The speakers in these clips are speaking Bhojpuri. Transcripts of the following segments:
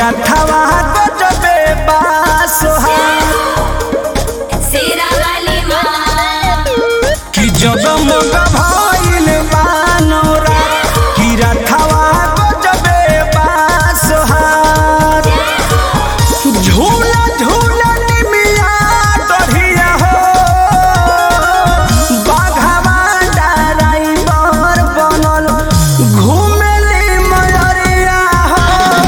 रथवा गजबे बासोहार शेरा वाली माँ कि जगमग भइल बानोरा कि रथवा गजबे बासोहार झूला झूला निमिया डढ़िया हो बाघवा ड्राइवर बनल घूमेली मयरिया हो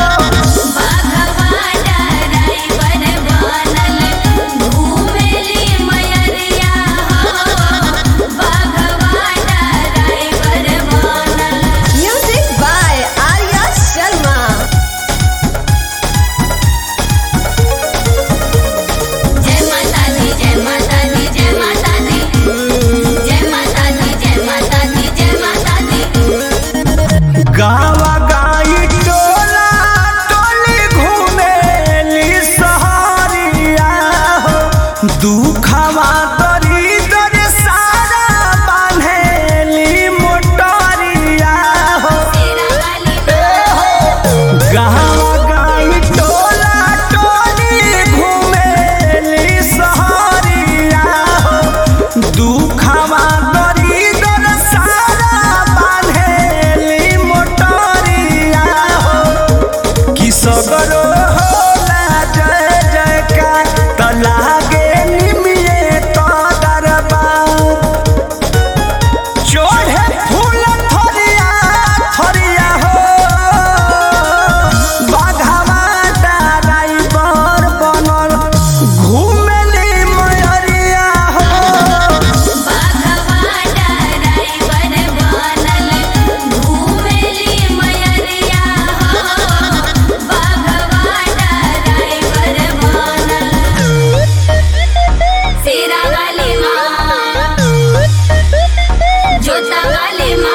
बाघवा ड्राइवर बनल घूमेली मयरिया हो बाघवा ड्राइवर बनल। Music by Arya Sharma. जय माता दी जय माता दी जय माता दी जय माता दी जय माता दी जय माता दी। गावा गाई टोला टोली घूमेली सहरिया हो दुखवा दरिदर सारा बान्हेली मोटरिया हो शेरा वाली माँ गावा गाई टोला टोली घूमेली सहरिया हो दुखवा दरिदर सारा बान्हेली मोटरिया हो कि सगरो होला जय जयकार त लागे निमिये तो दरबार चढ़े फूल थरिया थरिया हो बाघवा ड्राइवर बनल घूमेली मयरिया हो बाघवा ड्राइवर बनल घूमेली मयरिया हो बाघवा ड्राइवर बनल। शेरा वाली माँ जोता वाली माँ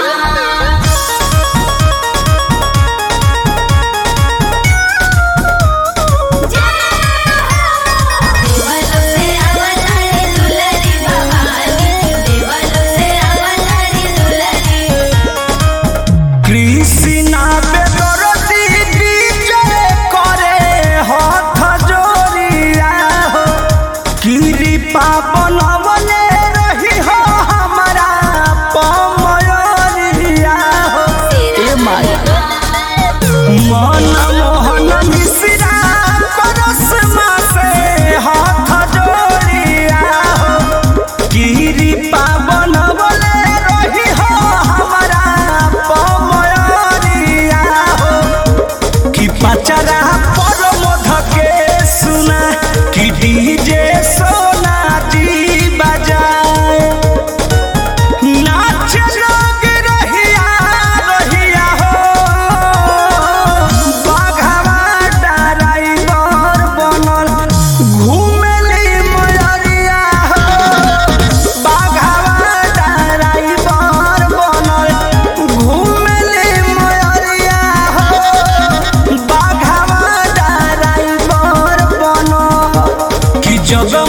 देवलों से अवतारी दुलरी भवानी देवलों से अवतारी दुलरी। कृष्णा बेदरती विजय करे हाथ जोड़िया हो कृपा बनवले रही हो हमारा पमयरिया हो शेरा वाली माँ मन मोहन मिश्रा परसमा से हाथ जोड़िया हो कृपा बनवले रही हो हमारा पमयरिया हो कि पचरा परमोध के सुना कि डीजे सोना जी बजाए नाच लोग रहिया रहिया हो बाघवा ड्राइवर बनल घूमेली मयरिया हो बाघवा ड्राइवर बनल घूमेली मयरिया हो बाघवा ड्राइवर बनल कि जग